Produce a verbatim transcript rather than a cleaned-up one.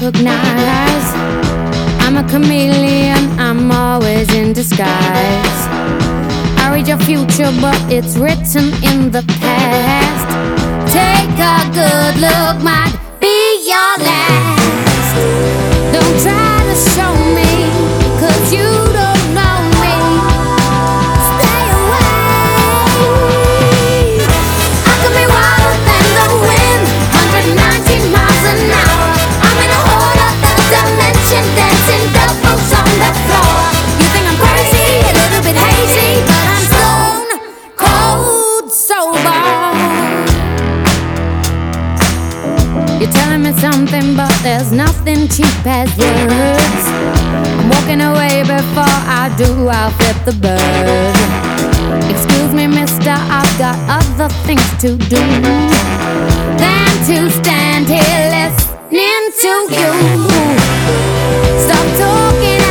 recognize. I'm a chameleon, I'm always in disguise. I read your future, but it's written in the past. Take a good look, might be your last. Don't try to show me, cause you don't know me. Stay away. I could be wilder than the wind, one hundred nineteen miles an hour. I'm in a whole other dimension, dancing doubles on the floor. You think I'm crazy, a little bit hazy, but I'm stone cold sober. You're telling me something, but there's nothing cheap as words. I'm walking away before I do, I'll flip the bird. Excuse me, mister, I've got other things to do than to stand here listening to you. Stop talking